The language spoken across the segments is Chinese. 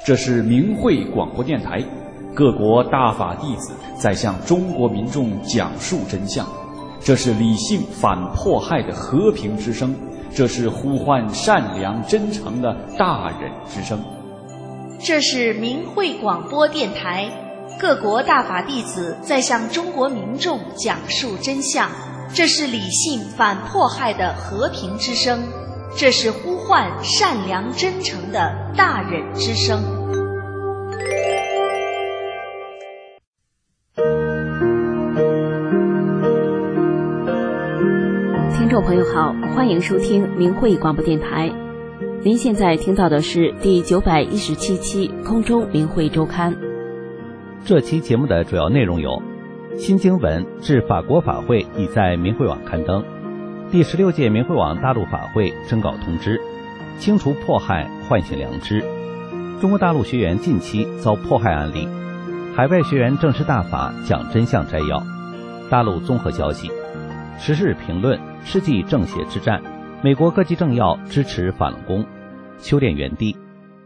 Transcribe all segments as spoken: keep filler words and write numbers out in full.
这是明慧广播电台，各国大法弟子在向中国民众讲述真相。这是理性反迫害的和平之声，这是呼唤善良真诚的大忍之声。 这是明慧广播电台，各国大法弟子在向中国民众讲述真相。这是理性反迫害的和平之声，这是呼唤善良真诚的大忍之声。 听众朋友好，欢迎收听明慧广播电台。您现在听到的是第九百一十七期空中明慧周刊。 这期节目的主要内容有：新经文至法国法会已在明慧网刊登，第十六届明慧网大陆法会征稿通知，清除迫害，唤醒良知。中国大陆学员近期遭迫害案例，海外学员正式大法讲真相摘要。大陆综合消息，时事评论，世纪正邪之战，美国各级政要支持法轮功，修炼原地。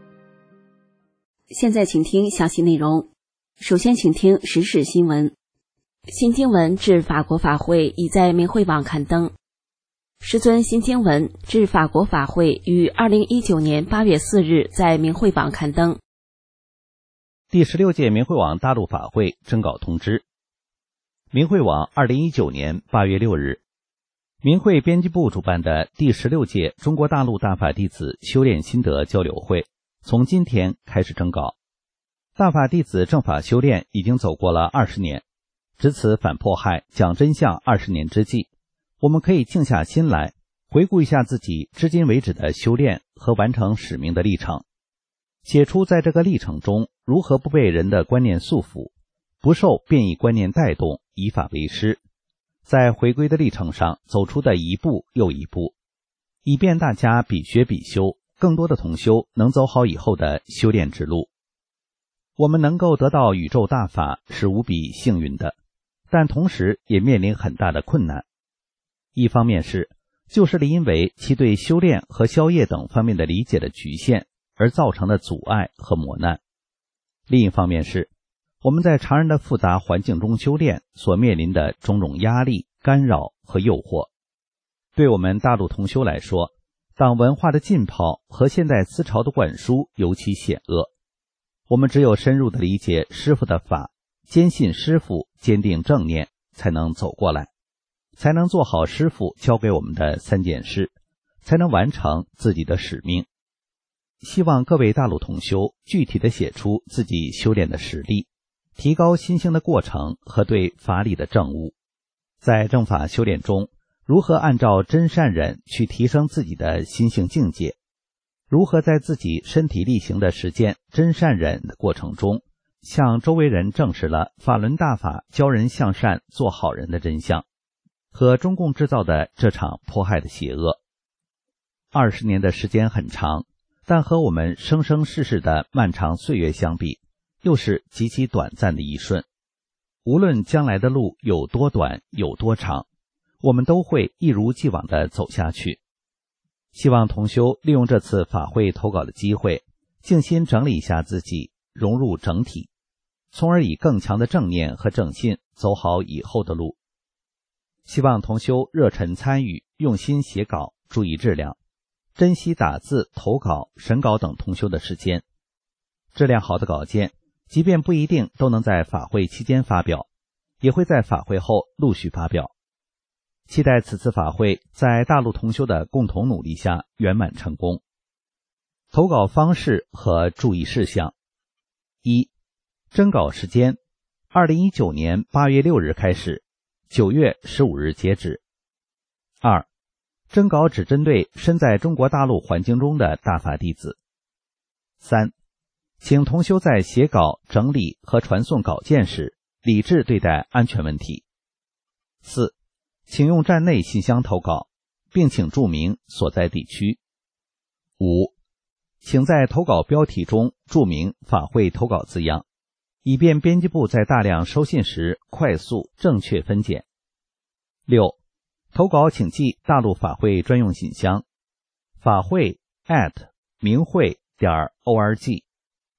现在请听详细内容。首先请听时事新闻。新经文至法国法会已在明慧网刊登。师尊新经文至法国法会于二零一九年八月四日在明慧网刊登。 第十六届明慧网大陆法会征稿通知。明慧网二零一九年八月六日，明慧编辑部主办的第十六届中国大陆大法弟子修炼心得交流会从今天开始征稿。大法弟子正法修炼已经走过了二十年，值此反迫害讲真相二十年之际，我们可以静下心来回顾一下自己至今为止的修炼和完成使命的历程，写出在这个历程中如何不被人的观念束缚，不受变异观念带动，以法为师，在回归的历程上走出的一步又一步，以便大家比学比修，更多的同修能走好以后的修炼之路。我们能够得到宇宙大法是无比幸运的，但同时也面临很大的困难。一方面是就是因为其对修炼和消业等方面的理解的局限而造成的阻碍和磨难，另一方面是我们在常人的复杂环境中修炼所面临的种种压力、干扰和诱惑。对我们大陆同修来说，党文化的浸泡和现代思潮的灌输尤其险恶，我们只有深入地理解师父的法，坚信师父，坚定正念，才能走过来，才能做好师父教给我们的三件事，才能完成自己的使命。希望各位大陆同修具体地写出自己修炼的实力，提高心性的过程和对法理的证悟。在正法修炼中，如何按照真善忍去提升自己的心性境界，如何在自己身体力行的实践真善忍的过程中，向周围人证实了法轮大法教人向善做好人的真相，和中共制造的这场迫害的邪恶。二十年的时间很长，但和我们生生世世的漫长岁月相比，又是极其短暂的一瞬。无论将来的路有多短有多长，我们都会一如既往地走下去。希望同修利用这次法会投稿的机会，静心整理一下自己，融入整体，从而以更强的正念和正信走好以后的路。希望同修热忱参与，用心写稿，注意质量，珍惜打字、投稿、审稿等同修的时间。质量好的稿件，即便不一定都能在法会期间发表，也会在法会后陆续发表。期待此次法会在大陆同修的共同努力下圆满成功。投稿方式和注意事项：一、征稿时间二零一九年八月六日开始，九月十五日截止。二、征稿只针对身在中国大陆环境中的大法弟子。三、请同修在写稿、整理和传送稿件时理智对待安全问题。四、请用站内信箱投稿，并请注明所在地区。五、请在投稿标题中注明法会投稿字样，以便编辑部在大量收信时快速正确分拣。六、投稿请寄大陆法会专用信箱，法会 at 明慧点 org。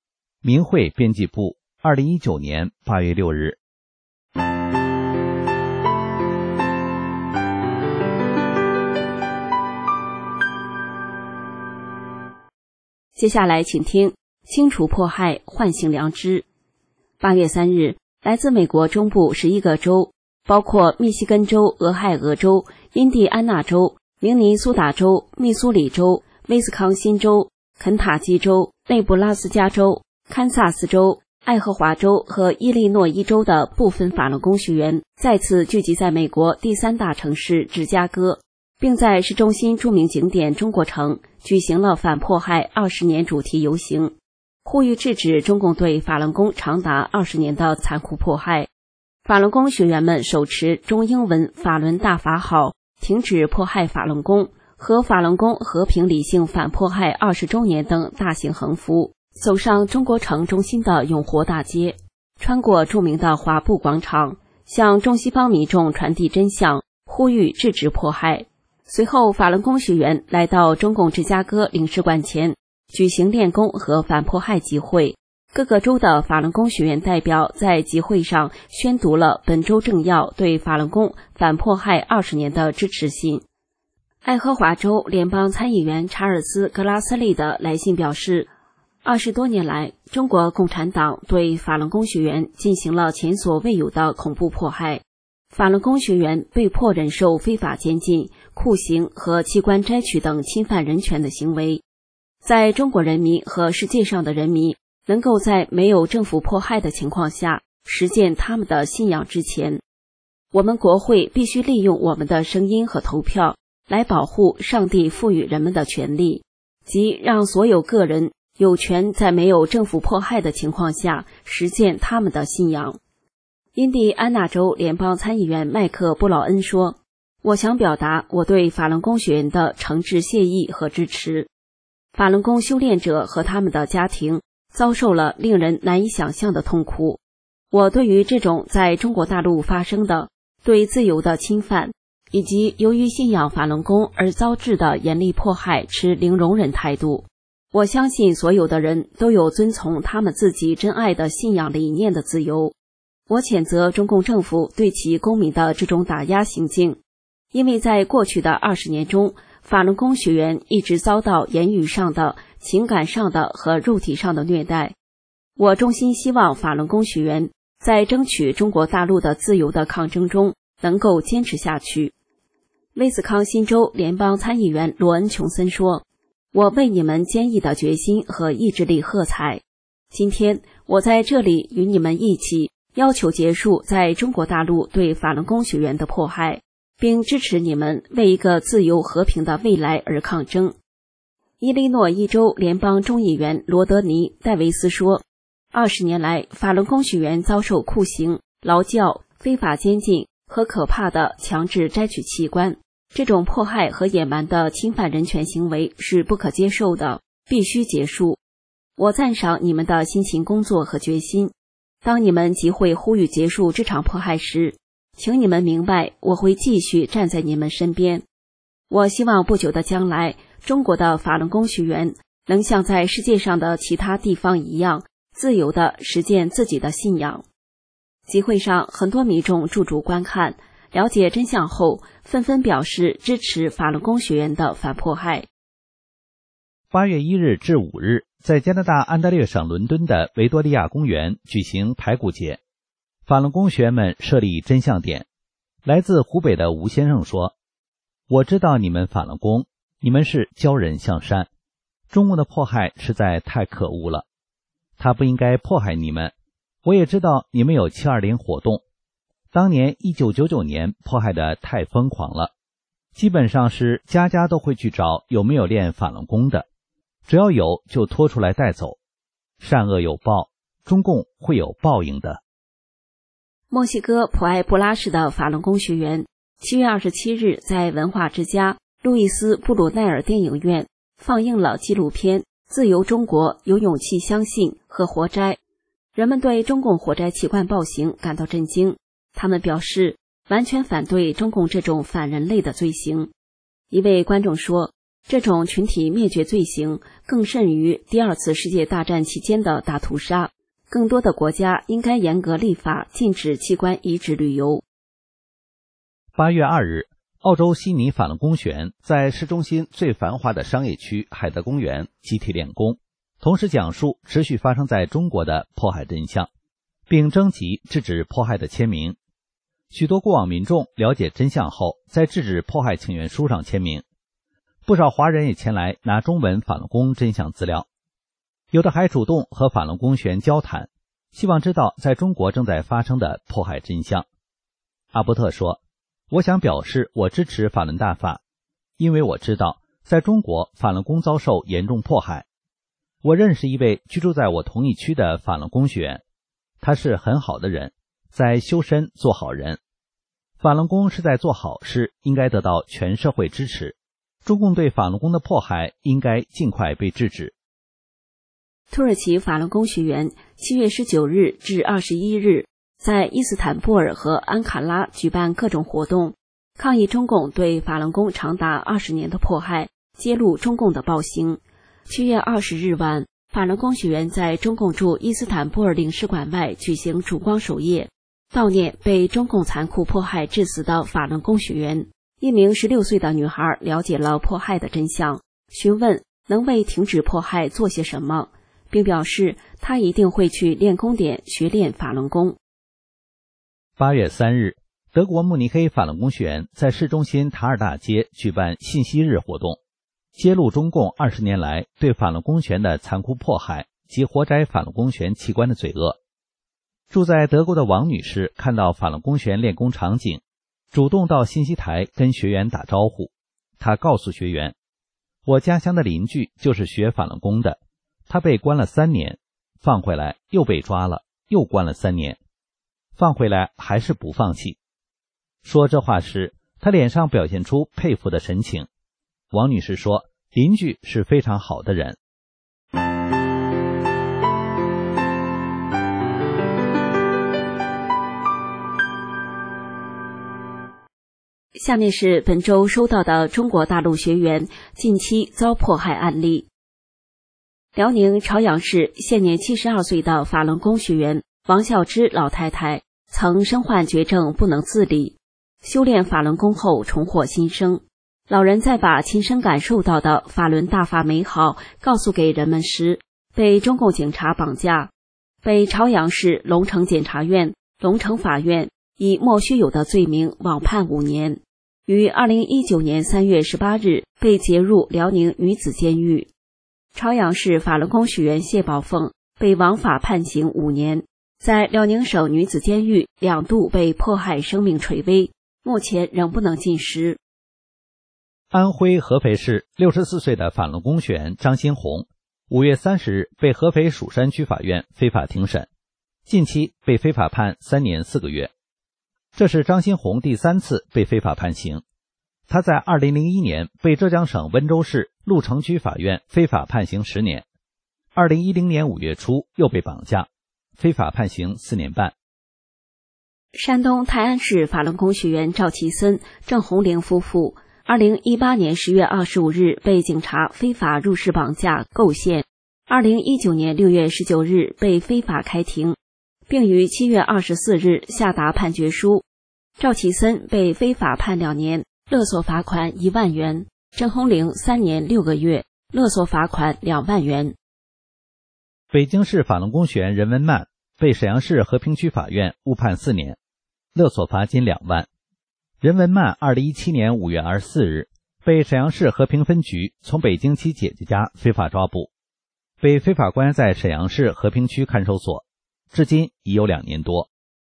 明慧编辑部，二零一九年八月六日。 接下来请听清除迫害，唤醒良知。八月三日，来自美国中部十一个州，包括密西根州、俄亥俄州、印第安纳州、明尼苏达州、密苏里州、威斯康辛州、肯塔基州、内布拉斯加州、堪萨斯州、爱荷华州和伊利诺伊州的部分法轮功学员再次聚集在美国第三大城市芝加哥，并在市中心著名景点中国城举行了反迫害二十年主题游行，呼吁制止中共对法轮功长达二十年的残酷迫害。法轮功学员们手持中英文法轮大法好、停止迫害法轮功和法轮功和平理性反迫害二十周年等大型横幅，走上中国城中心的永活大街，穿过著名的华埠广场，向中西方民众传递真相，呼吁制止迫害。随后，法轮功学员来到中共芝加哥领事馆前举行练功和反迫害集会。各个州的法轮功学员代表在集会上宣读了本州政要对法轮功反迫害二十年的支持信。爱荷华州联邦参议员查尔斯·格拉斯利的来信表示，二十多年来，中国共产党对法轮功学员进行了前所未有的恐怖迫害。法轮功学员被迫忍受非法监禁、酷刑和器官摘取等侵犯人权的行为。在中国人民和世界上的人民能够在没有政府迫害的情况下实践他们的信仰之前，我们国会必须利用我们的声音和投票来保护上帝赋予人们的权利，即让所有个人有权在没有政府迫害的情况下实践他们的信仰。印第安纳州联邦参议员麦克布劳恩说，我想表达我对法轮功学员的诚挚谢意和支持。法轮功修炼者和他们的家庭遭受了令人难以想象的痛苦。我对于这种在中国大陆发生的对自由的侵犯，以及由于信仰法轮功而遭致的严厉迫害持零容忍态度。我相信所有的人都有遵从他们自己真爱的信仰理念的自由。我谴责中共政府对其公民的这种打压行径，因为在过去的二十年中，法轮功学员一直遭到言语上的、情感上的和肉体上的虐待。我衷心希望法轮功学员在争取中国大陆的自由的抗争中能够坚持下去。威斯康辛州联邦参议员罗恩·琼森说，我为你们坚毅的决心和意志力喝彩。今天，我在这里与你们一起要求结束在中国大陆对法轮功学员的迫害，并支持你们为一个自由和平的未来而抗争。伊利诺伊州联邦众议员罗德尼·戴维斯说，二十年来，法轮功学员遭受酷刑、劳教、非法监禁和可怕的强制摘取器官。这种迫害和野蛮的侵犯人权行为是不可接受的，必须结束。我赞赏你们的辛勤工作和决心。当你们集会呼吁结束这场迫害时，请你们明白，我会继续站在你们身边。我希望不久的将来，中国的法轮功学员能像在世界上的其他地方一样，自由地实践自己的信仰。集会上，很多民众驻足观看，了解真相后，纷纷表示支持法轮功学员的反迫害。 八月一日至五日，在加拿大安大略省伦敦的维多利亚公园举行排骨节，法轮功学员们设立真相点。来自湖北的吴先生说，我知道你们法轮功，你们是教人向善，中共的迫害实在太可恶了，他不应该迫害你们。我也知道你们有七二零活动，当年一九九九年迫害的太疯狂了，基本上是家家都会去找有没有练法轮功的，只要有就拖出来带走。善恶有报，中共会有报应的。 墨西哥普埃布拉市的法轮功学员七月二十七日在文化之家路易斯布鲁奈尔电影院放映了纪录片《自由中国有勇气相信》和活摘。人们对中共活摘器官暴行感到震惊，他们表示完全反对中共这种反人类的罪行。一位观众说， 这种群体灭绝罪行更甚于第二次世界大战期间的大屠杀。更多的国家应该严格立法，禁止器官移植旅游。 八月二日，澳洲悉尼法轮功学员在市中心最繁华的商业区海德公园集体练功，同时讲述持续发生在中国的迫害真相，并征集制止迫害的签名。许多过往民众了解真相后，在制止迫害请愿书上签名。不少华人也前来拿中文法轮功真相资料，有的还主动和法轮功学员交谈，希望知道在中国正在发生的迫害真相。阿伯特说，我想表示我支持法轮大法，因为我知道在中国法轮功遭受严重迫害。我认识一位居住在我同一区的法轮功学员，他是很好的人，在修身做好人。法轮功是在做好事，应该得到全社会支持。中共对法轮功的迫害应该尽快被制止。 土耳其法轮功学员七月十九日至二十一日在伊斯坦布尔和安卡拉举办各种活动，抗议中共对法轮功长达二十年的迫害，揭露中共的暴行。七月二十日晚，法轮功学员在中共驻伊斯坦布尔领事馆外举行烛光守夜，悼念被中共残酷迫害致死的法轮功学员。一名十六岁的女孩了解了迫害的真相，询问能为停止迫害做些什么，并表示她一定会去练功点学练法轮功。 八月三日，德国慕尼黑法轮功学员在市中心塔尔大街举办信息日活动，揭露中共二十年来对法轮功学员的残酷迫害及活摘法轮功学员器官的罪恶。住在德国的王女士看到法轮功学员练功场景，主动到信息台跟学员打招呼。她告诉学员，我家乡的邻居就是学法轮功的，他被关了三年，放回来又被抓了，又关了三年，放回来还是不放弃。说这话时，他脸上表现出佩服的神情。王女士说，邻居是非常好的人。 下面是本周收到的中国大陆学员近期遭迫害案例。辽宁朝阳市现年七十二岁的法轮功学员王孝芝老太太曾身患绝症不能自理，修炼法轮功后重获新生。老人在把亲身感受到的法轮大法美好告诉给人们时，被中共警察绑架，被朝阳市龙城检察院、龙城法院以莫须有的罪名网判五年，于二零一九年三月十八日被劫入辽宁女子监狱。朝阳市法轮功学员谢宝凤被王法判刑五年，在辽宁省女子监狱两度被迫害生命垂危，目前仍不能进食。 安徽合肥市六十四岁的法轮功学员张新红，五月三十日被合肥蜀山区法院非法庭审，近期被非法判三年四个月。这是张新红第三次被非法判刑。他在二零零一年被浙江省温州市鹿城区法院非法判刑十年，二零一零年五月初又被绑架，非法判刑四年半。 山东泰安市法轮功学员赵其森、郑红玲夫妇二零一八年十月二十五日被警察非法入室绑架构陷，二零一九年六月十九日被非法开庭，并于七月二十四日下达判决书。赵其森被非法判两年，勒索罚款一万元；郑红玲三年六个月，勒索罚款两万元。 北京市法轮功学员任文曼被沈阳市和平区法院误判四年，勒索罚金两万。任文曼二零一七年五月二十四日被沈阳市和平分局从北京其姐姐家非法抓捕，被非法关在沈阳市和平区看守所，至今已有两年多。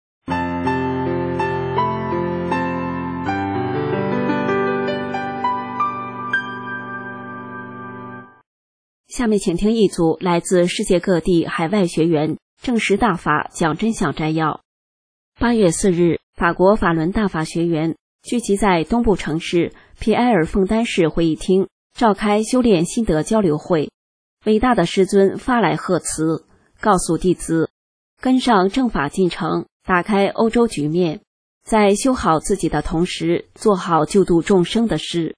下面请听一组来自世界各地海外学员证实大法讲真相摘要。八月四日，法国法轮大法学员聚集在东部城市皮埃尔凤丹市会议厅，召开修炼心得交流会。伟大的师尊发来贺词，告诉弟子跟上正法进程，打开欧洲局面，在修好自己的同时做好救度众生的事，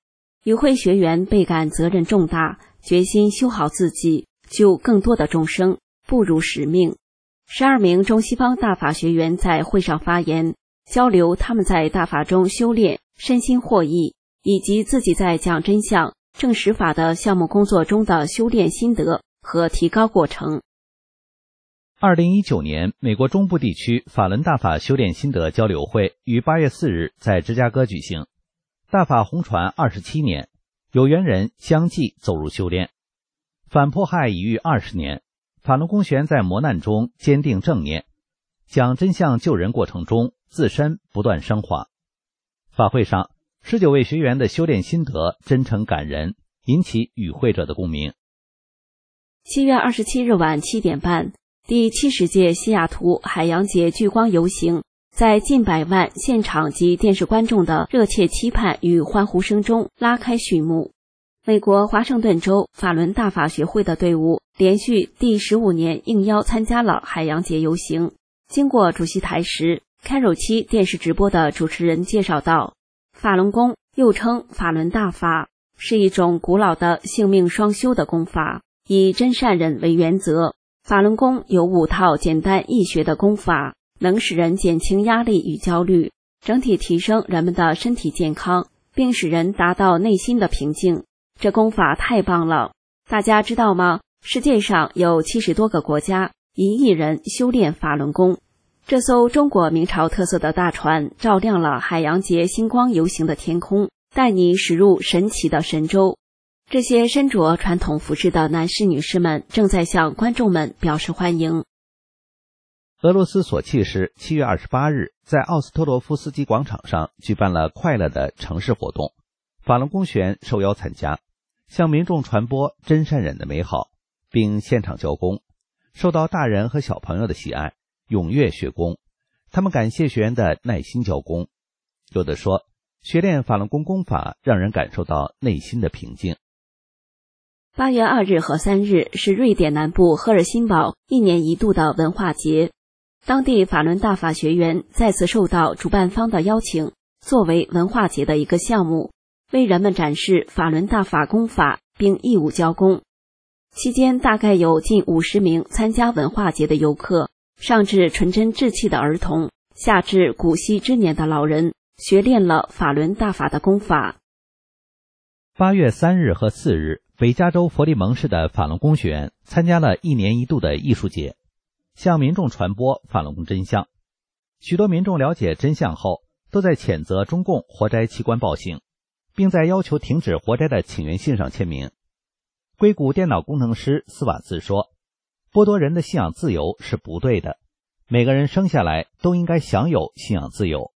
与会学员倍感责任重大，决心修好自己，救更多的众生，不辱使命。十二名中西方大法学员在会上发言，交流他们在大法中修炼、身心获益，以及自己在讲真相、证实法的项目工作中的修炼心得和提高过程。 二零一九年美国中部地区法轮大法修炼心得交流会于八月四日在芝加哥举行。大法红传二十七年，有缘人相继走入修炼。反迫害已逾二十年，法轮功学员在磨难中坚定正念，讲真相救人过程中自身不断升华。法会上，十九位学员的修炼心得真诚感人，引起与会者的共鸣。 七月二十七日晚七点半，第七十届西雅图海洋节聚光游行在近百万现场及电视观众的热切期盼与欢呼声中拉开序幕。美国华盛顿州法轮大法学会的队伍连续第十五年应邀参加了海洋节游行。经过主席台时，开肉七电视直播的主持人介绍道，法轮功又称法轮大法，是一种古老的性命双修的功法，以真善忍为原则。法轮功有五套简单易学的功法，能使人减轻压力与焦虑，整体提升人们的身体健康，并使人达到内心的平静。这功法太棒了！大家知道吗？世界上有七十多个国家，一亿人修炼法轮功。这艘中国明朝特色的大船照亮了海洋节星光游行的天空，带你驶入神奇的神州。这些身着传统服饰的男士女士们正在向观众们表示欢迎。 俄罗斯索契市七月二十八日在奥斯特洛夫斯基广场上举办了快乐的城市活动，法轮功学员受邀参加，向民众传播真善忍的美好，并现场教功，受到大人和小朋友的喜爱，踊跃学功。他们感谢学员的耐心教功。有的说，学练法轮功功法让人感受到内心的平静。 八月二日和三日是瑞典南部赫尔辛堡一年一度的文化节，当地法轮大法学员再次受到主办方的邀请，作为文化节的一个项目，为人们展示法轮大法功法并义务教功。期间大概有近五十名参加文化节的游客，上至纯真稚气的儿童，下至古稀之年的老人，学练了法轮大法的功法。 八月三日和四日，北加州佛利蒙市的法轮功学员参加了一年一度的艺术节，向民众传播法轮功真相。许多民众了解真相后，都在谴责中共活摘器官暴行，并在要求停止活摘的请愿信上签名。硅谷电脑工程师斯瓦茨说，剥夺人的信仰自由是不对的，每个人生下来都应该享有信仰自由。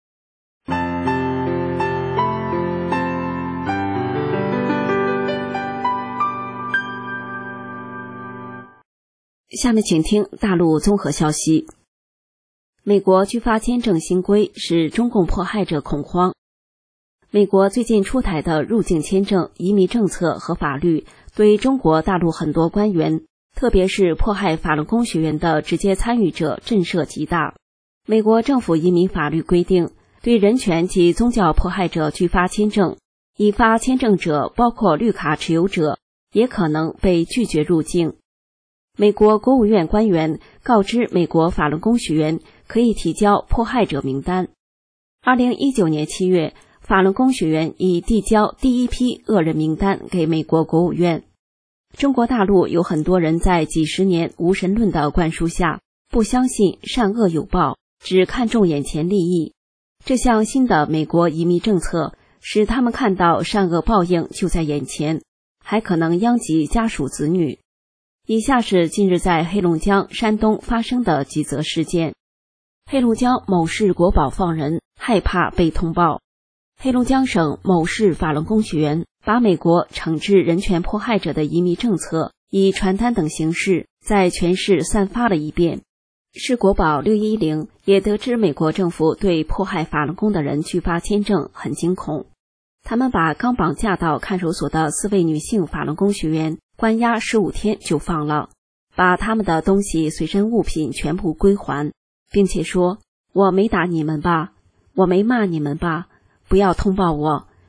下面请听大陆综合消息。美国拒发签证新规使中共迫害者恐慌。美国最近出台的入境签证、移民政策和法律对中国大陆很多官员，特别是迫害法轮功学员的直接参与者震慑极大。美国政府移民法律规定，对人权及宗教迫害者拒发签证，已发签证者包括绿卡持有者，也可能被拒绝入境。美国国务院官员告知美国法轮功学员可以提交迫害者名单。二零一九年七月，法轮功学员已递交第一批恶人名单给美国国务院。中国大陆有很多人在几十年无神论的灌输下，不相信善恶有报，只看重眼前利益。这项新的美国移民政策使他们看到善恶报应就在眼前，还可能殃及家属子女。以下是近日在黑龙江、山东发生的几则事件。黑龙江某市国宝放人，害怕被通报。黑龙江省某市法轮功学员把美国惩治人权迫害者的移民政策以传单等形式在全市散发了一遍。市国宝六一零也得知美国政府对迫害法轮功的人拒发签证，很惊恐。他们把刚绑架到看守所的四位女性法轮功学员关押十五天就放了，把他们的东西随身物品全部归还，并且说，我没打你们吧，我没骂你们吧，不要通报我，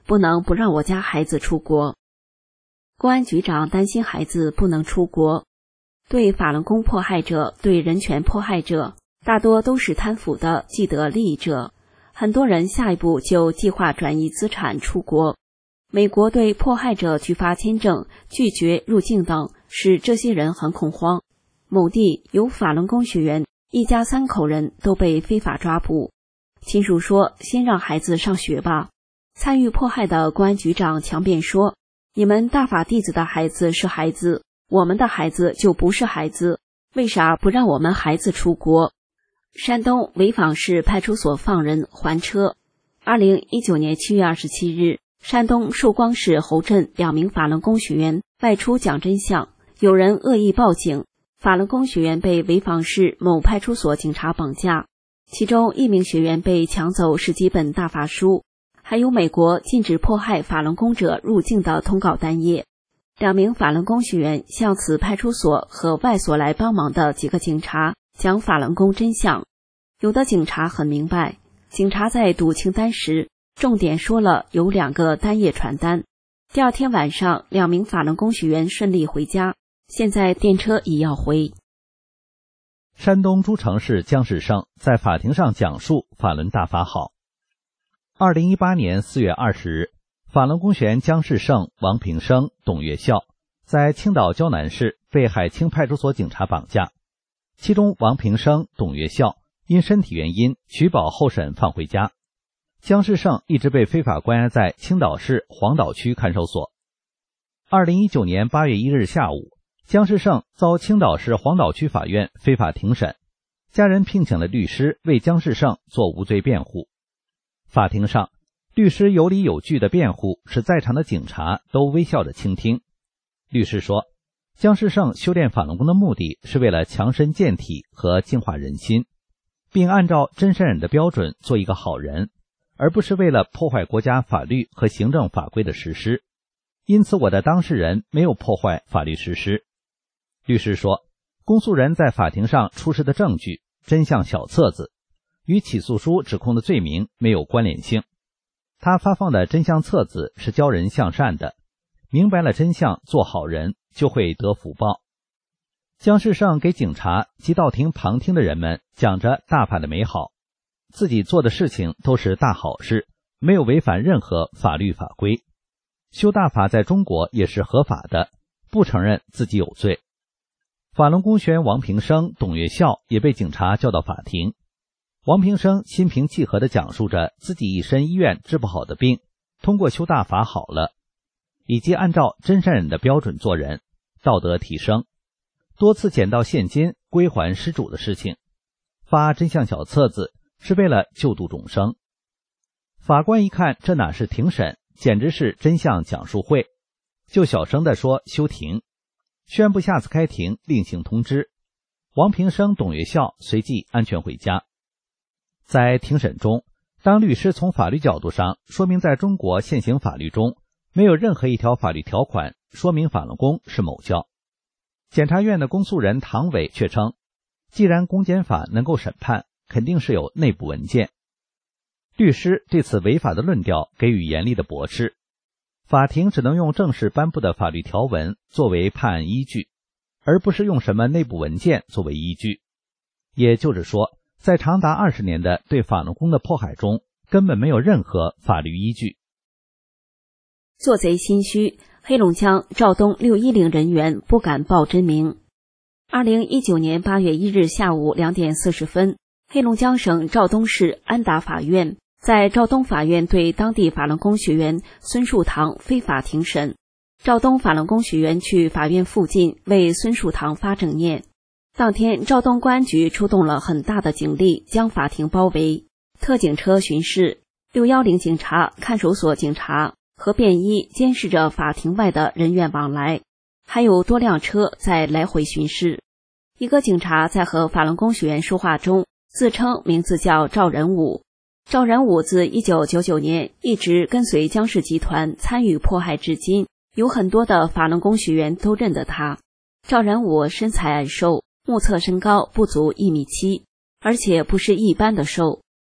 不能不让我家孩子出国。公安局长担心孩子不能出国。对法轮功迫害者、对人权迫害者，大多都是贪腐的既得利益者，很多人下一步就计划转移资产出国。美国对迫害者拒发签证、拒绝入境等，使这些人很恐慌。某地有法轮功学员一家三口人都被非法抓捕，亲属说先让孩子上学吧。参与迫害的公安局长强辩说，你们大法弟子的孩子是孩子，我们的孩子就不是孩子，为啥不让我们孩子出国？山东潍坊市派出所放人还车。二零一九年七月二十七日，山东寿光市侯镇两名法轮功学员外出讲真相，有人恶意报警，法轮功学员被潍坊市某派出所警察绑架，其中一名学员被抢走十几本大法书，还有美国禁止迫害法轮功者入境的通告单页。两名法轮功学员向此派出所和外所来帮忙的几个警察讲法轮功真相。有的警察很明白，警察在读清单时重点说了有两个单页传单。第二天晚上，两名法轮功学员顺利回家，现在电车已要回。 山东诸城市姜世胜在法庭上讲述法轮大法好。二零一八年四月二十日，法轮功学员姜世胜、王平生、董月孝在青岛胶南市被海清派出所警察绑架，其中王平生、董月孝因身体原因取保候审放回家，姜世胜一直被非法关押在青岛市黄岛区看守所。二零一九年八月一日下午，姜世胜遭青岛市黄岛区法院非法庭审，家人聘请了律师为姜世胜做无罪辩护。法庭上，律师有理有据的辩护使在场的警察都微笑着倾听。律师说，姜世胜修炼法轮功的目的是为了强身健体和净化人心，并按照真善忍的标准做一个好人，而不是为了破坏国家法律和行政法规的实施。因此我的当事人没有破坏法律实施。律师说，公诉人在法庭上出示的证据真相小册子与起诉书指控的罪名没有关联性，他发放的真相册子是教人向善的，明白了真相做好人就会得福报。姜世胜给警察及到庭旁听的人们讲着大法的美好，自己做的事情都是大好事，没有违反任何法律法规，修大法在中国也是合法的，不承认自己有罪。法轮功学员王平生、董月孝也被警察叫到法庭。王平生心平气和地讲述着自己一身医院治不好的病，通过修大法好了，以及按照真善忍的标准做人，道德提升，多次捡到现金归还失主的事情，发真相小册子是为了救度众生。法官一看这哪是庭审，简直是真相讲述会，就小声地说休庭，宣布下次开庭另行通知。王平生、董月孝随即安全回家。在庭审中，当律师从法律角度上说明在中国现行法律中没有任何一条法律条款说明法轮功是某教，检察院的公诉人唐伟却称，既然公检法能够审判，肯定是有内部文件。律师对此违法的论调给予严厉的驳斥，法庭只能用正式颁布的法律条文作为判案依据，而不是用什么内部文件作为依据。也就是说，在长达二十年的对法轮功的迫害中，根本没有任何法律依据。 做贼心虚，黑龙江肇东六一零人员不敢报真名。二零一九年八月一日下午两点四十分，黑龙江省肇东市安达法院在肇东法院对当地法轮功学员孙树堂非法庭审。肇东法轮功学员去法院附近为孙树堂发证念。当天，肇东公安局出动了很大的警力将法庭包围，特警车巡视，六一零警察、看守所警察和便衣监视着法庭外的人员往来，还有多辆车在来回巡视。一个警察在和法轮功学员说话中自称名字叫赵仁武。赵仁武自一九九九年一直跟随姜氏集团参与迫害至今，有很多的法轮功学员都认得他。赵仁武身材矮瘦，目测身高不足一米七，而且不是一般的瘦。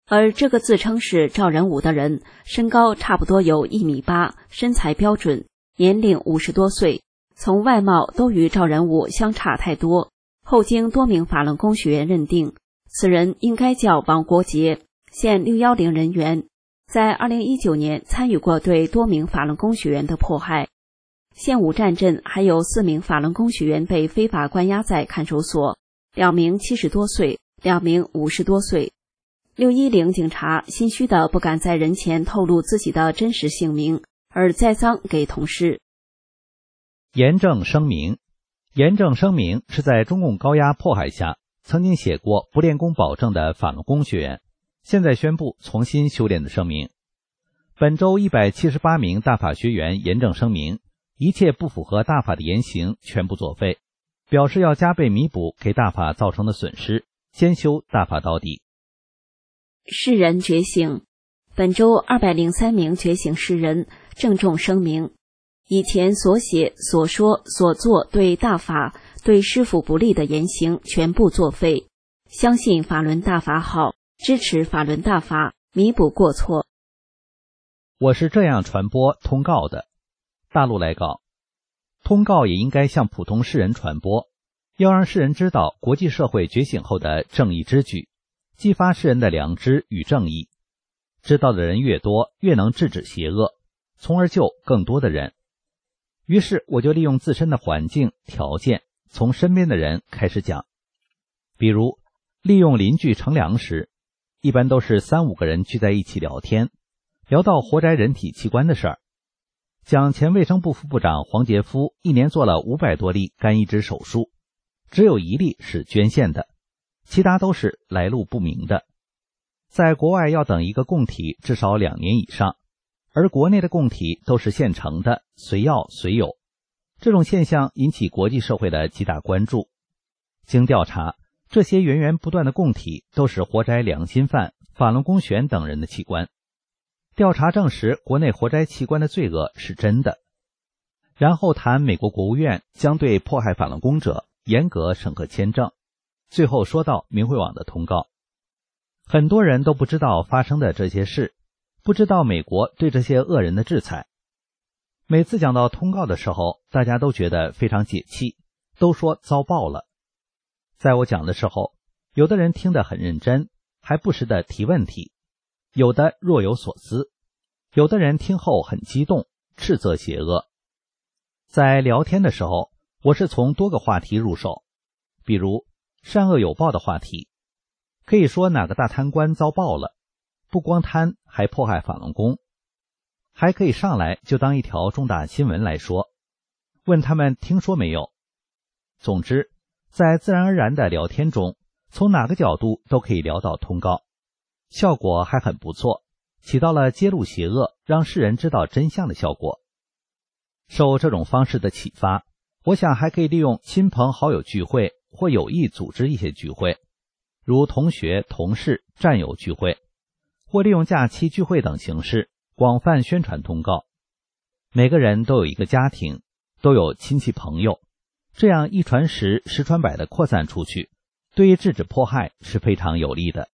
而这个自称是赵仁武的人，身高差不多有一米八，身材标准，年龄五十多岁，从外貌都与赵仁武相差太多。后经多名法轮功学员认定，此人应该叫王国杰，现六一零人员，在二零一九年参与过对多名法轮功学员的迫害。现武站镇还有四名法轮功学员被非法关押在看守所，两名七十多岁，两名五十多岁。六一零警察心虚的不敢在人前透露自己的真实姓名，而栽赃给同事。 严正声明，严正声明是在中共高压迫害下曾经写过不练功保证的法轮功学员，现在宣布重新修炼的声明。本周一百七十八名大法学员严正声明，一切不符合大法的言行全部作废，表示要加倍弥补给大法造成的损失，先修大法到底。 世人觉醒，本周二百零三名觉醒世人郑重声明，以前所写所说所做对大法对师父不利的言行全部作废，相信法轮大法好，支持法轮大法，弥补过错。 我是这样传播通告的，大陆来稿，通告也应该向普通世人传播，要让世人知道国际社会觉醒后的正义之举，激发世人的良知与正义。知道的人越多，越能制止邪恶，从而救更多的人。于是我就利用自身的环境条件，从身边的人开始讲。比如利用邻居乘凉时，一般都是三五个人聚在一起聊天，聊到活摘人体器官的事儿，讲前卫生部副部长黄杰夫一年做了五百多例肝移植手术，只有一例是捐献的，其他都是来路不明的。在国外要等一个供体至少两年以上，而国内的供体都是现成的，随要随有。这种现象引起国际社会的极大关注。经调查，这些源源不断的供体都是活摘良心犯、法轮功学员等人的器官。调查证实，国内活摘器官的罪恶是真的。然后谈美国国务院将对迫害法轮功者严格审核签证。最后说到明慧网的通告，很多人都不知道发生的这些事，不知道美国对这些恶人的制裁。每次讲到通告的时候，大家都觉得非常解气，都说遭报了。在我讲的时候，有的人听得很认真，还不时地提问题，有的若有所思，有的人听后很激动，斥责邪恶。在聊天的时候，我是从多个话题入手，比如善恶有报的话题，可以说哪个大贪官遭报了，不光贪，还迫害法轮功，还可以上来就当一条重大新闻来说，问他们听说没有。总之，在自然而然的聊天中，从哪个角度都可以聊到通告，效果还很不错，起到了揭露邪恶，让世人知道真相的效果。受这种方式的启发，我想还可以利用亲朋好友聚会或有意组织一些聚会，如同学、同事、战友聚会，或利用假期聚会等形式广泛宣传通告。每个人都有一个家庭，都有亲戚朋友，这样一传十，十传百的扩散出去，对于制止迫害是非常有利的。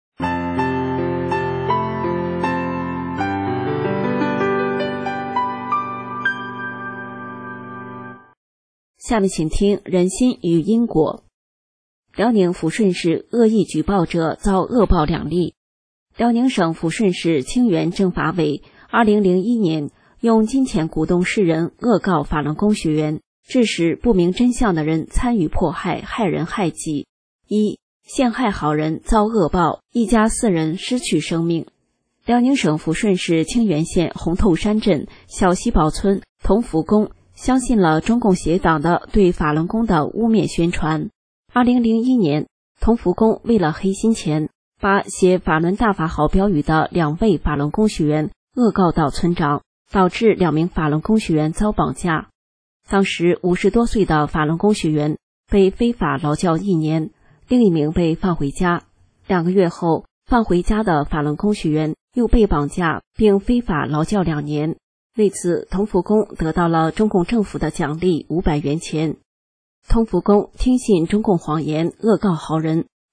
下面请听人心与因果。辽宁抚顺市恶意举报者遭恶报两例。辽宁省抚顺市清源政法委二零零一年用金钱鼓动世人恶告法轮功学员，致使不明真相的人参与迫害，害人害己。一、陷害好人遭恶报，一家四人失去生命。辽宁省抚顺市清源县红透山镇小西堡村同福宫相信了中共邪党的对法轮功的污蔑宣传。二零零一年，同福宫为了黑心钱，把写法轮大法好标语的两位法轮功学员恶告到村长，导致两名法轮功学员遭绑架。当时五十多岁的法轮功学员被非法劳教一年，另一名被放回家。两个月后，放回家的法轮功学员又被绑架并非法劳教两年。为此，同福宫得到了中共政府的奖励五百元钱。同福宫听信中共谎言，恶告好人，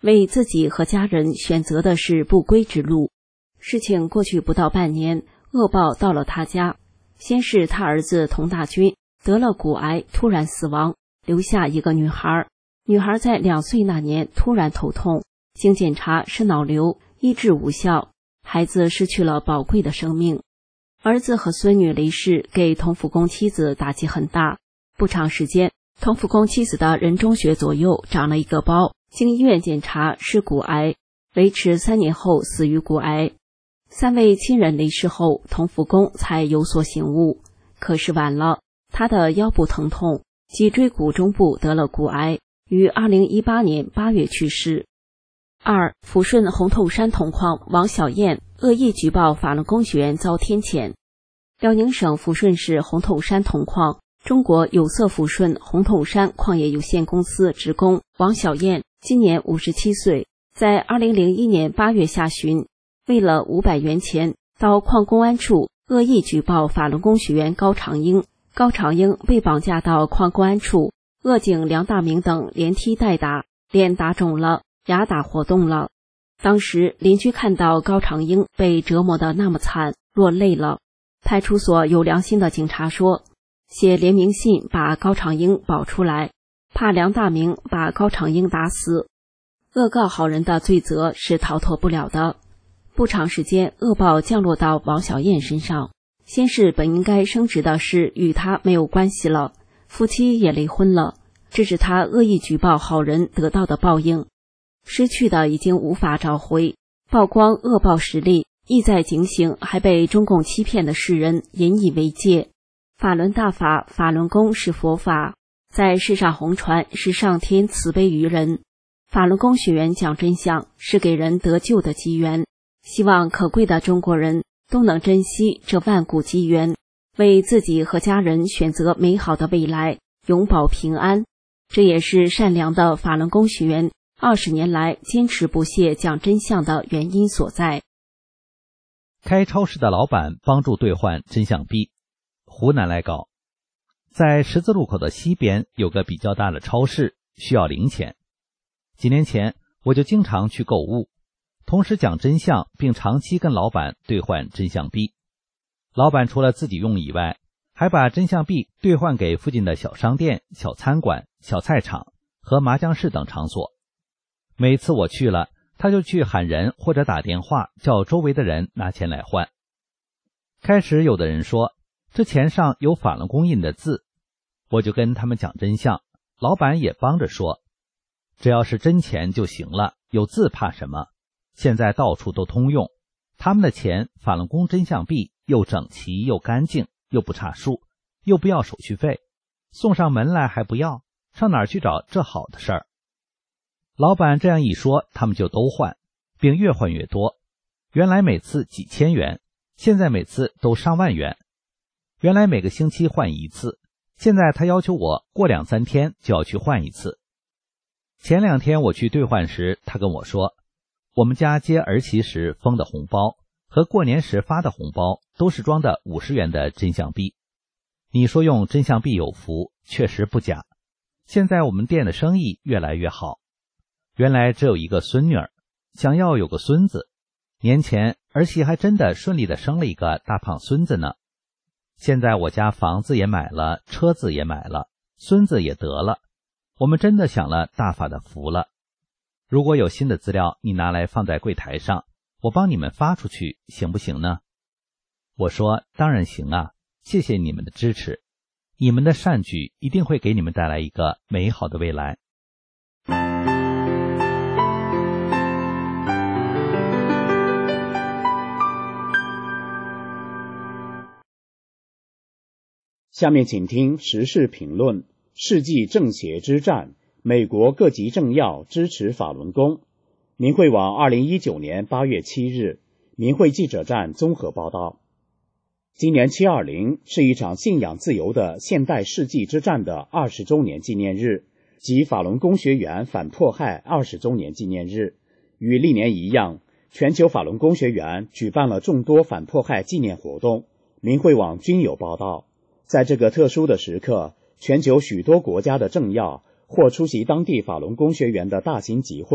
为自己和家人选择的是不归之路。事情过去不到半年，恶报到了他家。先是他儿子佟大军得了骨癌，突然死亡，留下一个女孩。女孩在两岁那年突然头痛，经检查是脑瘤，医治无效，孩子失去了宝贵的生命。儿子和孙女离世，给佟福公妻子打击很大。不长时间，佟福公妻子的人中穴左右长了一个包，经医院检查是骨癌，维持三年后死于骨癌。三位亲人离世后，佟福公才有所醒悟，可是晚了，他的腰部疼痛，脊椎骨中部得了骨癌，于二零一八年八月去世。二、抚顺红透山铜矿王小燕恶意举报法轮功学员遭天谴。辽宁省抚顺市红透山铜矿中国有色抚顺红透山矿业有限公司职工王小燕今年五十七岁，在二零零一年八月下旬，为了五百元钱，到矿公安处恶意举报法轮功学员高长英。高长英被绑架到矿公安处，恶警梁大明等连踢带打，脸打肿了，牙打活动了。当时邻居看到高长英被折磨得那么惨，落泪了。派出所有良心的警察说，写联名信把高长英保出来，怕梁大明把高长英打死。恶告好人的罪责是逃脱不了的。不长时间，恶报降落到王小燕身上。先是本应该升职的事与他没有关系了，夫妻也离婚了，这是他恶意举报好人得到的报应。失去的已经无法找回，曝光恶报实力，意在警醒还被中共欺骗的世人引以为戒。法轮大法，法轮功是佛法，在世上弘传是上天慈悲于人。法轮功学员讲真相，是给人得救的机缘。希望可贵的中国人都能珍惜这万古机缘，为自己和家人选择美好的未来，永保平安。这也是善良的法轮功学员二十年来坚持不懈讲真相的原因所在。 开超市的老板帮助兑换真相币。湖南来稿，在十字路口的西边有个比较大的超市，需要零钱。几年前我就经常去购物，同时讲真相，并长期跟老板兑换真相币。老板除了自己用以外，还把真相币兑换给附近的小商店、小餐馆、小菜场和麻将室等场所。每次我去了，他就去喊人或者打电话叫周围的人拿钱来换。开始有的人说这钱上有法轮功印的字，我就跟他们讲真相，老板也帮着说，只要是真钱就行了，有字怕什么？现在到处都通用，他们的钱法轮功真相币又整齐又干净，又不差数，又不要手续费，送上门来还不要，上哪儿去找这好的事儿？老板这样一说，他们就都换，并越换越多。原来每次几千元，现在每次都上万元。原来每个星期换一次，现在他要求我过两三天就要去换一次。前两天我去兑换时，他跟我说，我们家接儿媳时封的红包和过年时发的红包都是装的五十元的真相币。你说用真相币有福，确实不假。现在我们店的生意越来越好。原来只有一个孙女儿，想要有个孙子。年前儿媳还真的顺利的生了一个大胖孙子呢。现在我家房子也买了，车子也买了，孙子也得了。我们真的享了大法的福了。如果有新的资料，你拿来放在柜台上，我帮你们发出去，行不行呢？我说当然行啊，谢谢你们的支持，你们的善举一定会给你们带来一个美好的未来。 下面请听时事评论：世纪政协之战，美国各级政要支持法轮功。民汇网二零一九年八月七日，民汇记者站综合报道。今年七二零是一场信仰自由的现代世纪之战的二十周年纪念日，及法轮功学员反迫害二十周年纪念日。与历年一样，全球法轮功学员举办了众多反迫害纪念活动，民汇网均有报道。在这个特殊的时刻，全球许多国家的政要或出席当地法轮功学员的大型集会，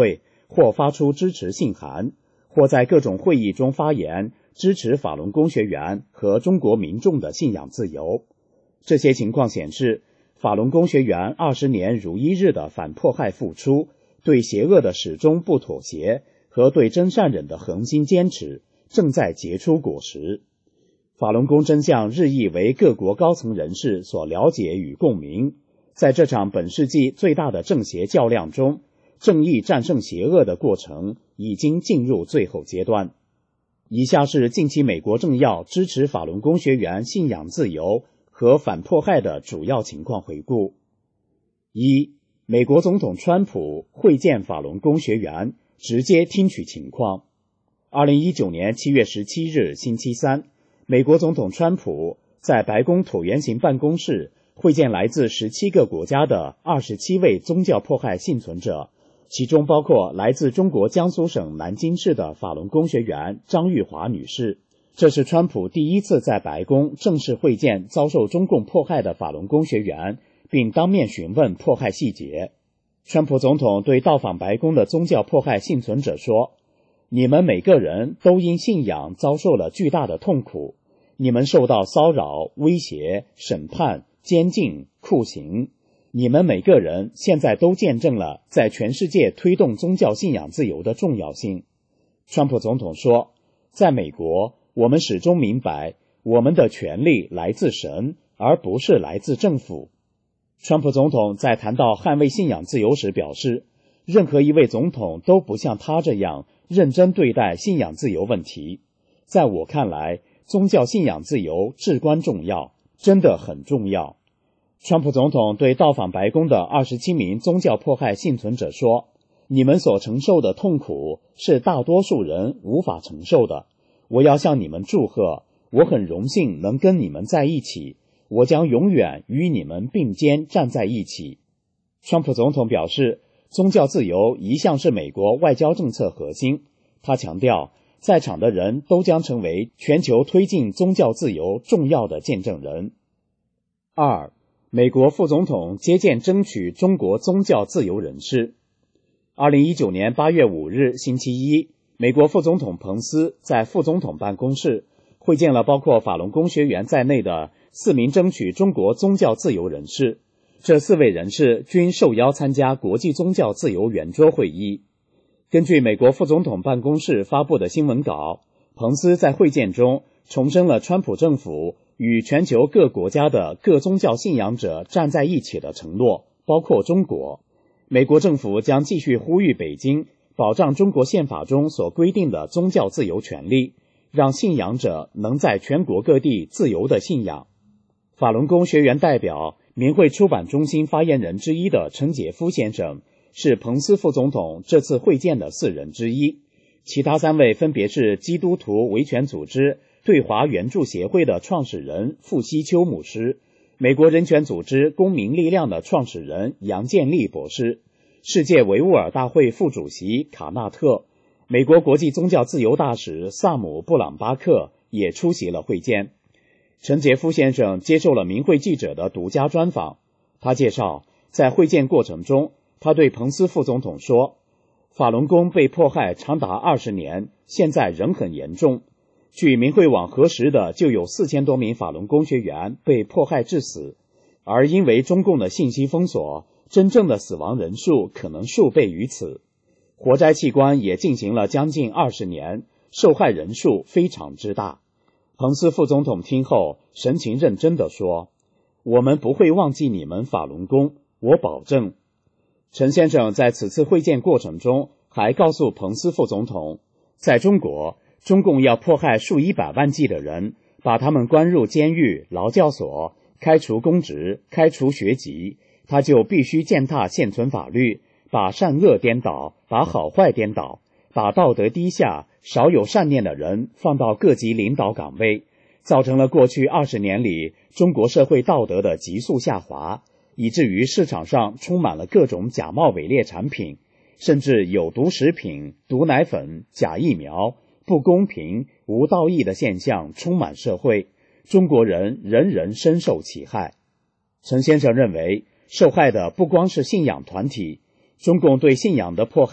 或发出支持信函，或在各种会议中发言，支持法轮功学员和中国民众的信仰自由。这些情况显示，法轮功学员二十年如一日的反迫害付出，对邪恶的始终不妥协和对真善忍的恒心坚持，正在结出果实。法轮功真相日益为各国高层人士所了解与共鸣。在这场本世纪最大的正邪较量中，正义战胜邪恶的过程已经进入最后阶段。以下是近期美国政要支持法轮功学员信仰自由和反迫害的主要情况回顾。一、美国总统川普会见法轮功学员，直接听取情况。二零一九年七月十七日星期三，美国总统川普在白宫椭圆形办公室会见来自十七个国家的二十七位宗教迫害幸存者，其中包括来自中国江苏省南京市的法轮功学员张玉华女士。这是川普第一次在白宫正式会见遭受中共迫害的法轮功学员，并当面询问迫害细节。川普总统对到访白宫的宗教迫害幸存者说：“你们每个人都因信仰遭受了巨大的痛苦，你们受到骚扰、威胁、审判、监禁、酷刑。你们每个人现在都见证了在全世界推动宗教信仰自由的重要性。”川普总统说：“在美国，我们始终明白，我们的权利来自神，而不是来自政府。”川普总统在谈到捍卫信仰自由时表示，任何一位总统都不像他这样认真对待信仰自由问题。在我看来，宗教信仰自由至关重要，真的很重要。川普总统对到访白宫的二十七名宗教迫害幸存者说：“你们所承受的痛苦是大多数人无法承受的。我要向你们祝贺，我很荣幸能跟你们在一起，我将永远与你们并肩站在一起。”川普总统表示，宗教自由一向是美国外交政策核心。他强调，在场的人都将成为全球推进宗教自由重要的见证人。二、美国副总统接见争取中国宗教自由人士。二零一九年八月五日星期一，美国副总统彭斯在副总统办公室会见了包括法轮功学员在内的四名争取中国宗教自由人士。这四位人士均受邀参加国际宗教自由圆桌会议。根据美国副总统办公室发布的新闻稿，彭斯在会见中重申了川普政府与全球各国家的各宗教信仰者站在一起的承诺，包括中国。美国政府将继续呼吁北京保障中国宪法中所规定的宗教自由权利，让信仰者能在全国各地自由的信仰。法轮功学员代表民会出版中心发言人之一的陈杰夫先生是彭斯副总统这次会见的四人之一，其他三位分别是基督徒维权组织对华援助协会的创始人傅希秋牧师，美国人权组织公民力量的创始人杨建立博士，世界维吾尔大会副主席卡纳特，美国国际宗教自由大使萨姆布朗巴克也出席了会见。陈杰夫先生接受了民会记者的独家专访，他介绍，在会见过程中，他对彭斯副总统说，法轮功被迫害长达二十年，现在仍很严重。据民会网核实的，就有四千多名法轮功学员被迫害致死，而因为中共的信息封锁，真正的死亡人数可能数倍于此。活摘器官也进行了将近二十年，受害人数非常之大。彭斯副总统听后神情认真地说，我们不会忘记你们法轮功，我保证。陈先生在此次会见过程中还告诉彭斯副总统，在中国，中共要迫害数以百万计的人，把他们关入监狱、劳教所，开除公职，开除学籍，他就必须践踏现存法律，把善恶颠倒，把好坏颠倒，把道德低下、少有善念的人放到各级领导岗位，造成了过去二十年里中国社会道德的急速下滑，以至于市场上充满了各种假冒伪劣产品，甚至有毒食品、毒奶粉、假疫苗，不公平、无道义的现象充满社会，中国人人人深受其害。陈先生认为，受害的不光是信仰团体，中共对信仰的迫害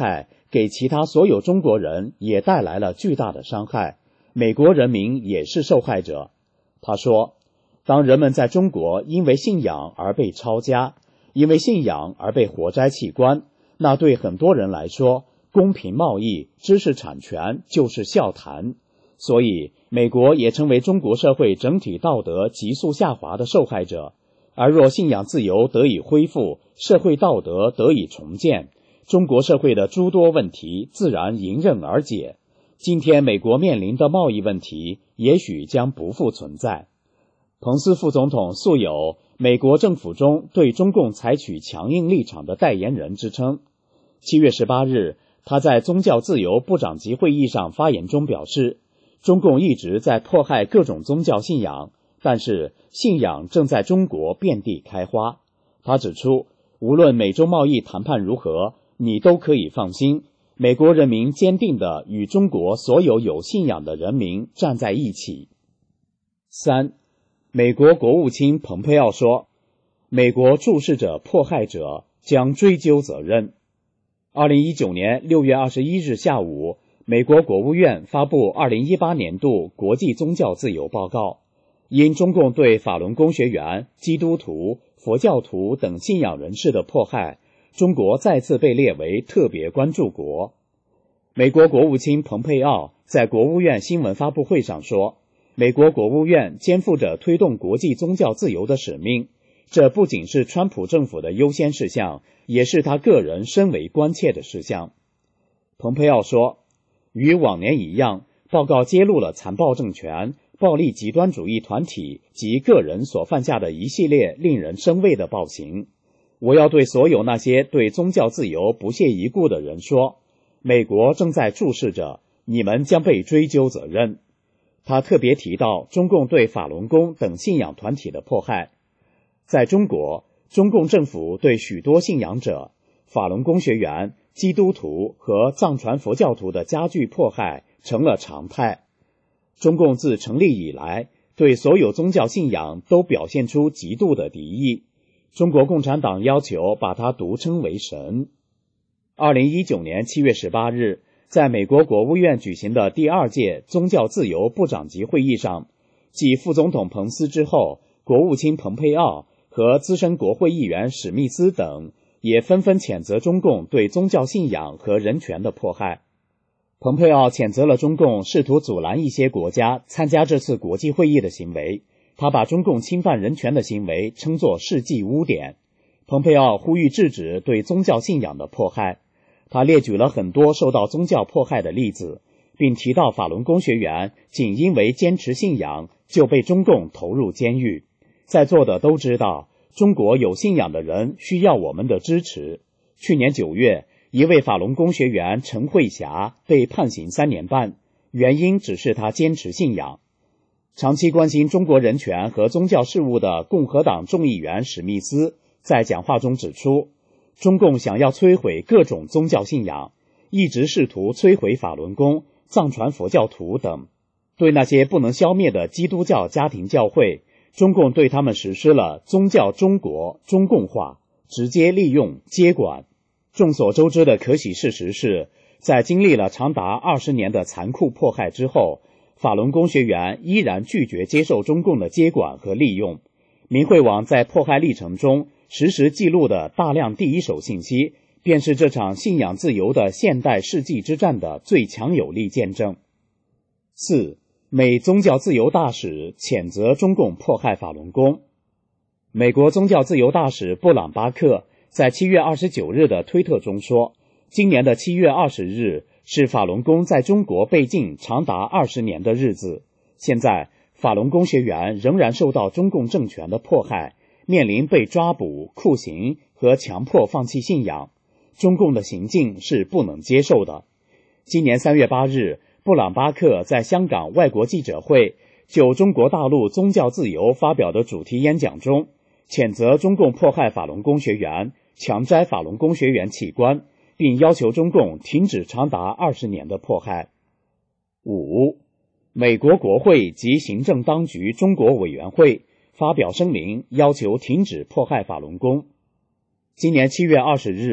给其他所有中国人也带来了巨大的伤害，美国人民也是受害者。他说，当人们在中国因为信仰而被抄家，因为信仰而被活摘器官，那对很多人来说，公平贸易、知识产权就是笑谈。所以美国也成为中国社会整体道德急速下滑的受害者。而若信仰自由得以恢复，社会道德得以重建，中国社会的诸多问题自然迎刃而解。今天美国面临的贸易问题也许将不复存在。彭斯副总统素有美国政府中对中共采取强硬立场的代言人之称。七月十八日，他在宗教自由部长级会议上发言中表示，中共一直在迫害各种宗教信仰，但是信仰正在中国遍地开花。他指出，无论美中贸易谈判如何，你都可以放心，美国人民坚定地与中国所有有信仰的人民站在一起。三，美国国务卿蓬佩奥说，美国注视者迫害者将追究责任。二零一九年六月二十一日下午，美国国务院发布二零一八年度国际宗教自由报告，因中共对法轮功学员、基督徒、佛教徒等信仰人士的迫害，中国再次被列为特别关注国。美国国务卿蓬佩奥在国务院新闻发布会上说，美国国务院肩负着推动国际宗教自由的使命，这不仅是川普政府的优先事项，也是他个人深为关切的事项。蓬佩奥说，与往年一样，报告揭露了残暴政权、暴力极端主义团体及个人所犯下的一系列令人生畏的暴行。我要对所有那些对宗教自由不屑一顾的人说，美国正在注视着，你们将被追究责任。他特别提到中共对法轮功等信仰团体的迫害。在中国，中共政府对许多信仰者、法轮功学员、基督徒和藏传佛教徒的加剧迫害成了常态。中共自成立以来，对所有宗教信仰都表现出极度的敌意。中国共产党要求把它独称为神。二零一九年七月十八日，在美国国务院举行的第二届宗教自由部长级会议上，继副总统彭斯之后，国务卿蓬佩奥和资深国会议员史密斯等也纷纷谴责中共对宗教信仰和人权的迫害。蓬佩奥谴责了中共试图阻拦一些国家参加这次国际会议的行为，他把中共侵犯人权的行为称作世纪污点。蓬佩奥呼吁制止对宗教信仰的迫害，他列举了很多受到宗教迫害的例子，并提到法轮功学员仅因为坚持信仰就被中共投入监狱。在座的都知道，中国有信仰的人需要我们的支持。去年九月，一位法轮功学员陈慧霞被判刑三年半，原因只是他坚持信仰。长期关心中国人权和宗教事务的共和党众议员史密斯在讲话中指出，中共想要摧毁各种宗教信仰，一直试图摧毁法轮功、藏传佛教徒等。对那些不能消灭的基督教家庭教会，中共对他们实施了宗教中国中共化，直接利用接管。众所周知的可喜事实是，在经历了长达二十年的残酷迫害之后，法轮功学员依然拒绝接受中共的接管和利用。明慧网在迫害历程中实时记录的大量第一手信息，便是这场信仰自由的现代世纪之战的最强有力见证。四、美宗教自由大使谴责中共迫害法轮功。美国宗教自由大使布朗巴克在七月二十九日的推特中说，今年的七月二十日是法轮功在中国被禁长达二十年的日子。现在，法轮功学员仍然受到中共政权的迫害，面临被抓捕、酷刑和强迫放弃信仰。中共的行径是不能接受的。今年三月八日，布朗巴克在香港外国记者会就中国大陆宗教自由发表的主题演讲中，谴责中共迫害法轮功学员，强摘法轮功学员器官，并要求中共停止长达二十年的迫害。五、美国国会及行政当局中国委员会发表声明，要求停止迫害法轮功。今年七月二十日，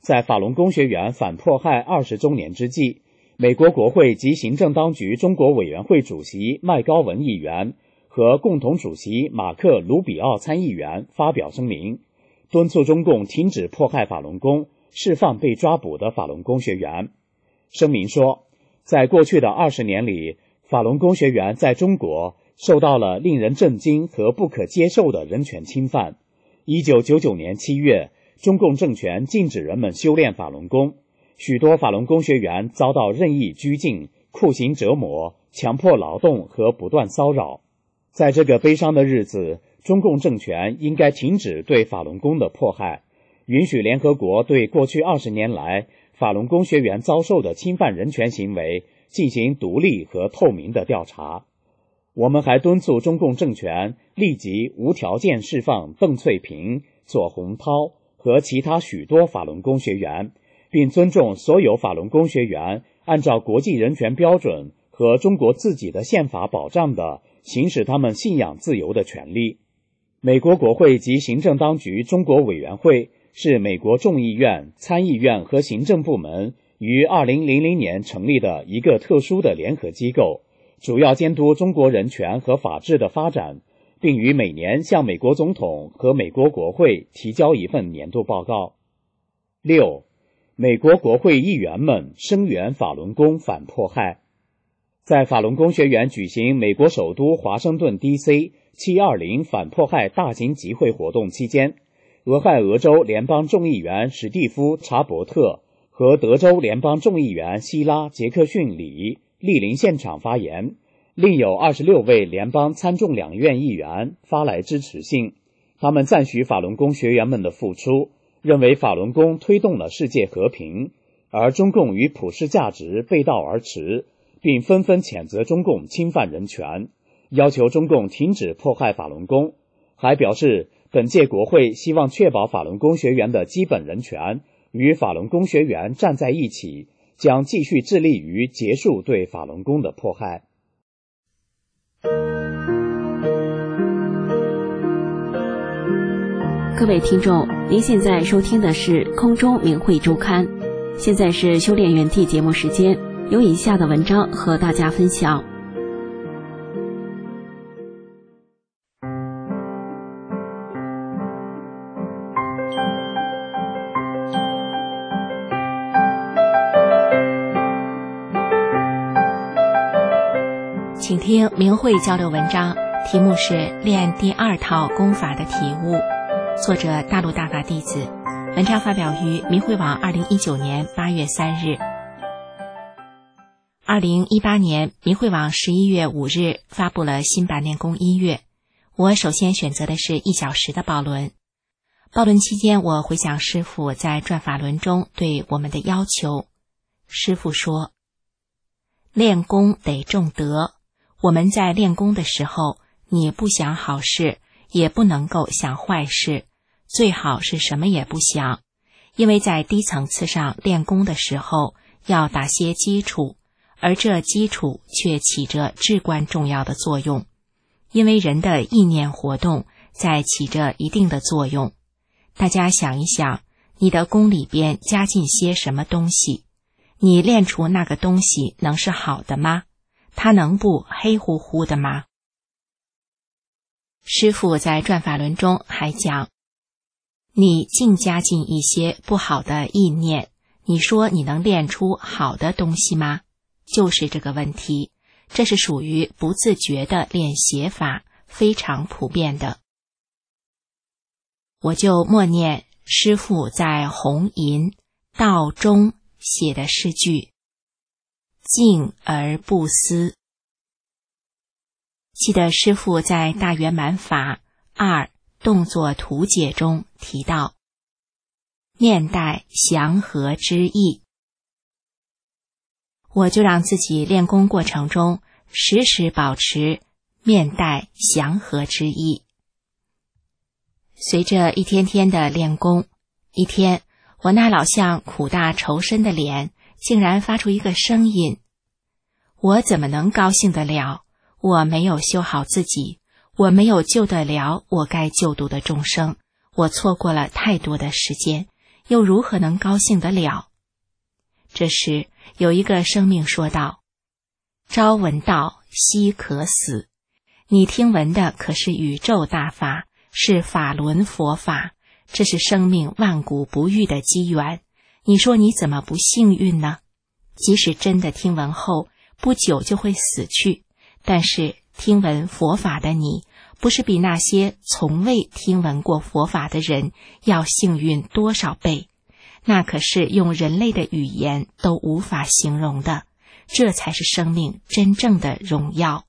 在法轮功学员反迫害二十周年之际，美国国会及行政当局中国委员会主席麦高文议员和共同主席马克·卢比奥参议员发表声明，敦促中共停止迫害法轮功，释放被抓捕的法轮功学员。声明说，在过去的二十年里，法轮功学员在中国受到了令人震惊和不可接受的人权侵犯。一九九九年七月，中共政权禁止人们修炼法轮功，许多法轮功学员遭到任意拘禁、酷刑折磨、强迫劳动和不断骚扰。在这个悲伤的日子，中共政权应该停止对法轮功的迫害，允许联合国对过去二十年来法轮功学员遭受的侵犯人权行为进行独立和透明的调查。我们还敦促中共政权立即无条件释放邓翠萍、左洪涛和其他许多法轮功学员，并尊重所有法轮功学员按照国际人权标准和中国自己的宪法保障的行使他们信仰自由的权利。美国国会及行政当局中国委员会是美国众议院、参议院和行政部门于二零零零年成立的一个特殊的联合机构，主要监督中国人权和法治的发展，并于每年向美国总统和美国国会提交一份年度报告。六、美国国会议员们声援法轮功反迫害。在法轮功学员举行美国首都华盛顿 D C 七二零反迫害大型集会活动期间，俄亥俄州联邦众议员史蒂夫·查伯特和德州联邦众议员希拉·杰克逊里莅临现场发言，另有二十六位联邦参众两院议员发来支持信，他们赞许法轮功学员们的付出，认为法轮功推动了世界和平，而中共与普世价值背道而驰，并纷纷谴责中共侵犯人权，要求中共停止迫害法轮功，还表示本届国会希望确保法轮功学员的基本人权，与法轮功学员站在一起，将继续致力于结束对法轮功的迫害。 各位听众，您现在收听的是空中明慧周刊，现在是修炼园地节目时间，有以下的文章和大家分享。请听明慧交流文章，题目是《练第二套功法的体悟》，作者大陆大法弟子，文章发表于明慧网二零一九年八月三日。二零一八年，明慧网十一月五日发布了新版练功音乐。我首先选择的是一小时的抱轮。抱轮期间，我回想师父在转法轮中对我们的要求。师父说，练功得重德。我们在练功的时候，你不想好事，也不能够想坏事，最好是什么也不想。因为在低层次上练功的时候，要打些基础，而这基础却起着至关重要的作用。因为人的意念活动在起着一定的作用。大家想一想，你的功里边加进些什么东西？你练出那个东西能是好的吗？它能不黑乎乎的吗？师父在转法轮中还讲，你净加进一些不好的意念，你说你能练出好的东西吗？就是这个问题，这是属于不自觉的练写法，非常普遍的。我就默念师父在红银道中写的诗句，静而不思。记得师父在大圆满法二动作图解中提到，面带祥和之意。我就让自己练功过程中时时保持面带祥和之意。随着一天天的练功，一天我那老像苦大仇深的脸竟然发出一个声音，我怎么能高兴得了？我没有修好自己，我没有救得了我该救度的众生，我错过了太多的时间， 又如何能高兴得了？这时有一个生命说道：朝闻道，夕可死。你听闻的可是宇宙大法，是法轮佛法，这是生命万古不遇的机缘。你说你怎么不幸运呢？即使真的听闻后不久就会死去，但是听闻佛法的你，不是比那些从未听闻过佛法的人要幸运多少倍？那可是用人类的语言都无法形容的，这才是生命真正的荣耀。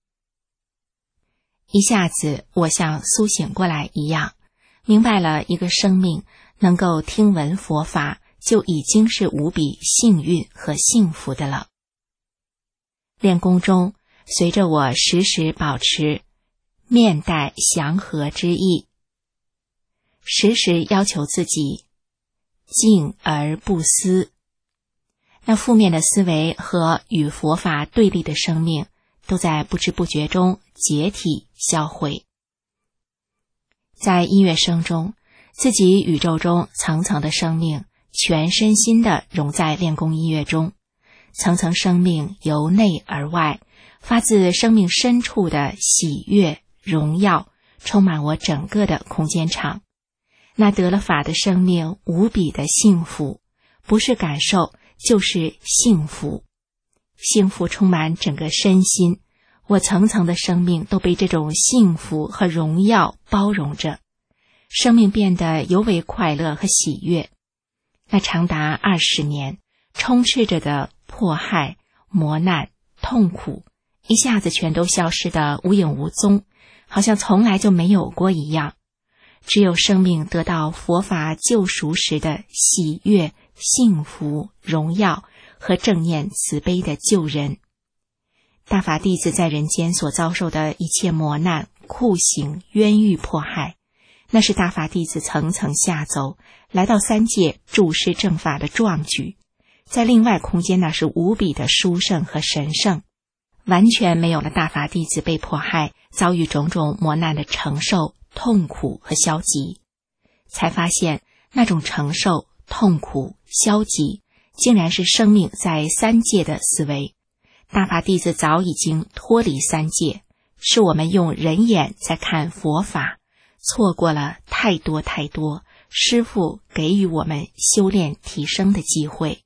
一下子我像苏醒过来一样，明白了一个生命能够听闻佛法，就已经是无比幸运和幸福的了。练功中，随着我时时保持面带祥和之意，时时要求自己静而不思，那负面的思维和与佛法对立的生命都在不知不觉中解体销毁。在音乐声中，自己宇宙中层层的生命全身心地融在练功音乐中，层层生命由内而外，发自生命深处的喜悦荣耀充满我整个的空间场。那得了法的生命无比的幸福，不是感受就是幸福，幸福充满整个身心，我层层的生命都被这种幸福和荣耀包容着，生命变得尤为快乐和喜悦。那长达二十年充斥着的迫害、磨难、痛苦，一下子全都消失得无影无踪，好像从来就没有过一样。只有生命得到佛法救赎时的喜悦、幸福、荣耀和正念慈悲的救人。大法弟子在人间所遭受的一切磨难、酷刑、冤狱、迫害，那是大法弟子层层下走，来到三界注释正法的壮举，在另外空间那是无比的殊胜和神圣，完全没有了大法弟子被迫害、遭遇种种磨难的承受、痛苦和消极，才发现那种承受、痛苦、消极竟然是生命在三界的思维。大法弟子早已经脱离三界，是我们用人眼在看佛法，错过了太多太多师父给予我们修炼提升的机会。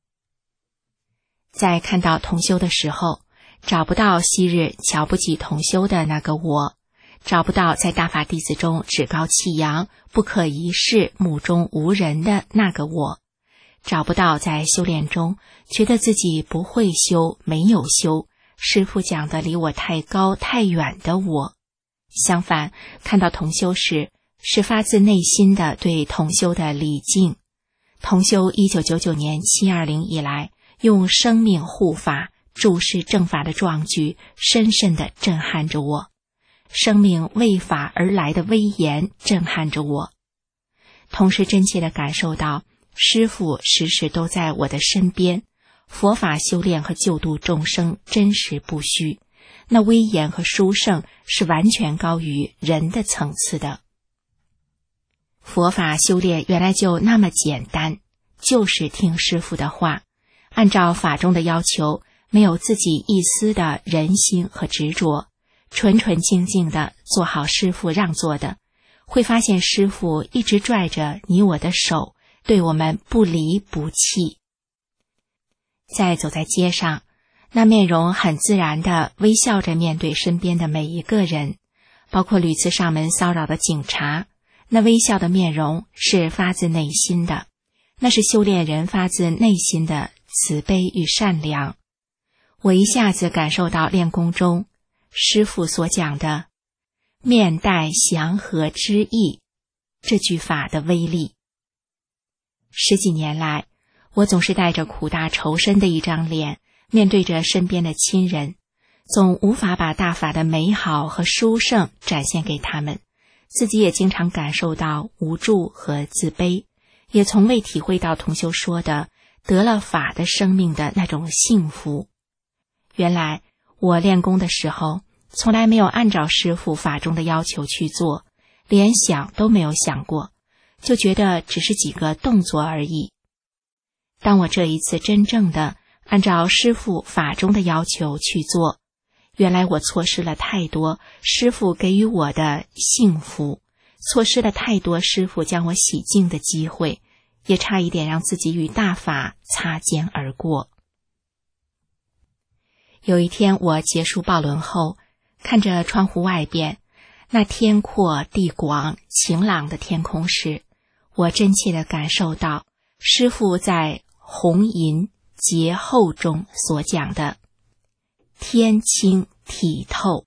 在看到同修的时候，找不到昔日瞧不起同修的那个我，找不到在大法弟子中趾高气扬、不可一世、目中无人的那个我，找不到在修炼中觉得自己不会修、没有修，师父讲的离我太高太远的我。相反，看到同修时，是发自内心的对同修的礼敬。同修一九九九年七二零以来，用生命护法注释正法的壮举，深深地震撼着我。生命为法而来的威严震撼着我，同时真切地感受到师父时时都在我的身边，佛法修炼和救度众生真实不虚，那威严和殊胜是完全高于人的层次的。佛法修炼原来就那么简单，就是听师父的话，按照法中的要求，没有自己一丝的人心和执着，纯纯净净地做好师父让做的，会发现师父一直拽着你我的手，对我们不离不弃。在走在街上，那面容很自然地微笑着面对身边的每一个人，包括屡次上门骚扰的警察，那微笑的面容是发自内心的，那是修炼人发自内心的慈悲与善良。我一下子感受到练功中师父所讲的面带祥和之意这句法的威力。十几年来，我总是带着苦大仇深的一张脸，面对着身边的亲人，总无法把大法的美好和殊胜展现给他们，自己也经常感受到无助和自卑，也从未体会到同修说的得了法的生命的那种幸福。原来我练功的时候，从来没有按照师父法中的要求去做，连想都没有想过， 就觉得只是几个动作而已。当我这一次真正的按照师父法中的要求去做，原来我错失了太多师父给予我的幸福，错失了太多师父将我洗净的机会，也差一点让自己与大法擦肩而过。有一天我结束报轮后，看着窗户外边那天阔地广晴朗的天空时，我真切地感受到师父在红银劫后中所讲的天清体透。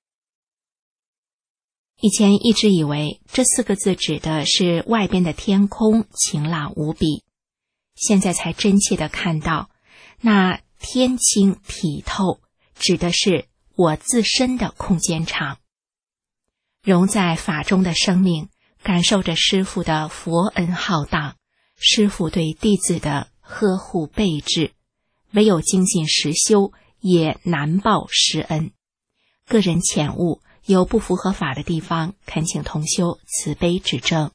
以前一直以为这四个字指的是外边的天空晴朗无比，现在才真切地看到，那天清体透指的是我自身的空间场。融在法中的生命，感受着师父的佛恩浩荡，师父对弟子的呵护备至，唯有精进实修，也难报师恩。个人浅悟，有不符合法的地方，恳请同修慈悲指正。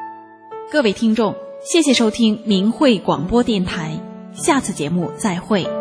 各位听众，谢谢收听明慧广播电台，下次节目再会。